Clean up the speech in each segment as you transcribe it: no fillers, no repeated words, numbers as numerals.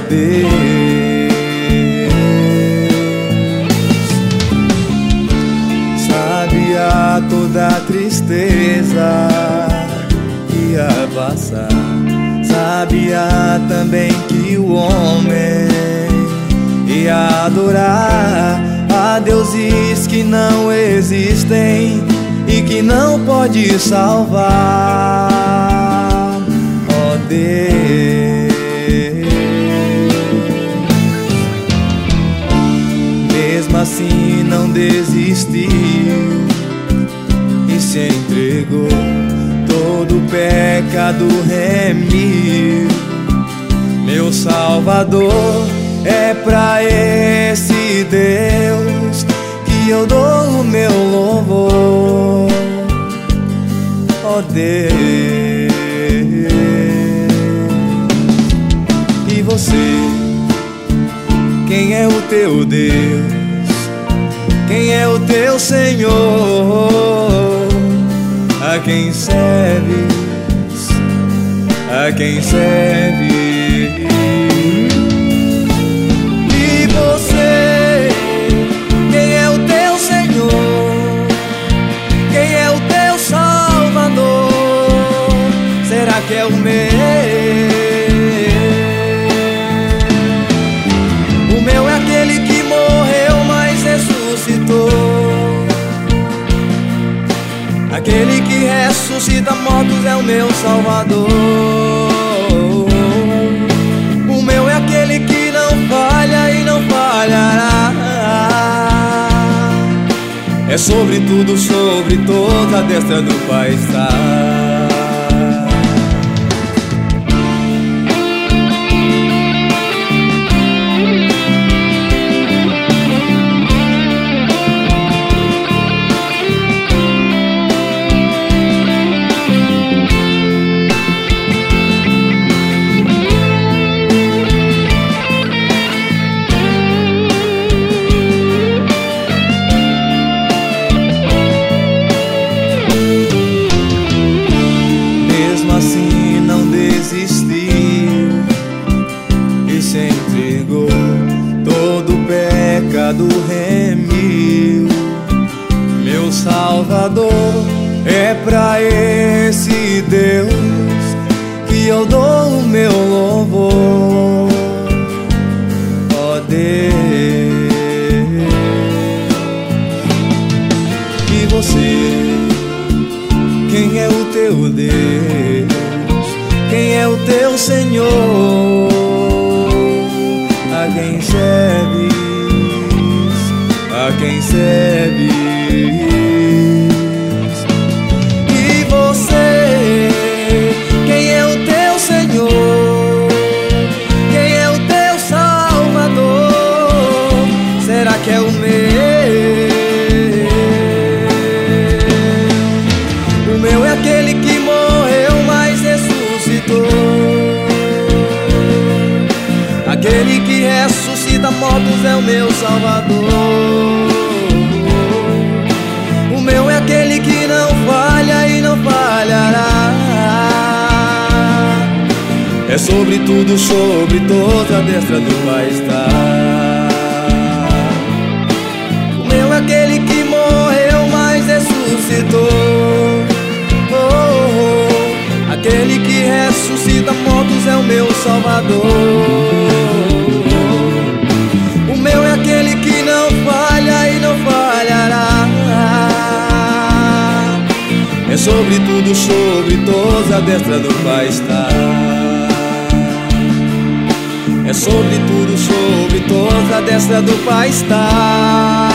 Deus. Sabia toda a tristeza que ia passar, sabia também que o homem ia adorar a deuses que não existem e que não pode salvar. Ó Deus, mesmo assim não desistiu e se entregou, todo pecado remiu. Meu Salvador, é pra esse Deus que eu dou o meu louvor. Ó Deus, e você, quem é o teu Deus? Quem é o teu Senhor? A quem serves? A quem serves? E você, quem é o teu Senhor? Quem é o teu Salvador? Será que é o meu? O meu é aquele que morreu, mas ressuscitou, aquele que ressuscita mortos é o meu Salvador. O meu é aquele que não falha e não falhará. É sobre tudo, sobre toda a destra do Pai está. Assim não desistiu e se entregou, todo pecado remiu. Meu Salvador, é pra esse Deus que eu dou o meu louvor. Ó Deus, e você, quem é o teu Deus? Quem é o teu Senhor? A quem serves? A quem serves? E você, quem é o teu Senhor? Quem é o teu Salvador? Será que é o meu? O meu é aquele que morreu, mas ressuscitou, aquele que ressuscita mortos é o meu Salvador. O meu é aquele que não falha e não falhará. É sobre tudo, sobre toda a destra do Pai está. O meu é aquele que morreu, mas ressuscitou, aquele que ressuscita mortos é o meu Salvador. O meu é aquele que não falha e não falhará. É sobre tudo, sobre toda a destra do Pai está. É sobre tudo, sobre toda a destra do Pai está.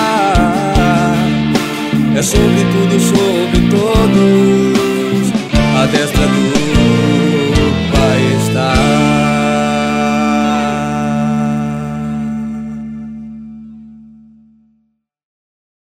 É sobre tudo, sobre todos a destra do